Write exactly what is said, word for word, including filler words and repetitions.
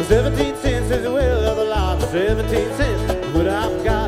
Seventeen cents is the will of the law. Seventeen cents, what I've got.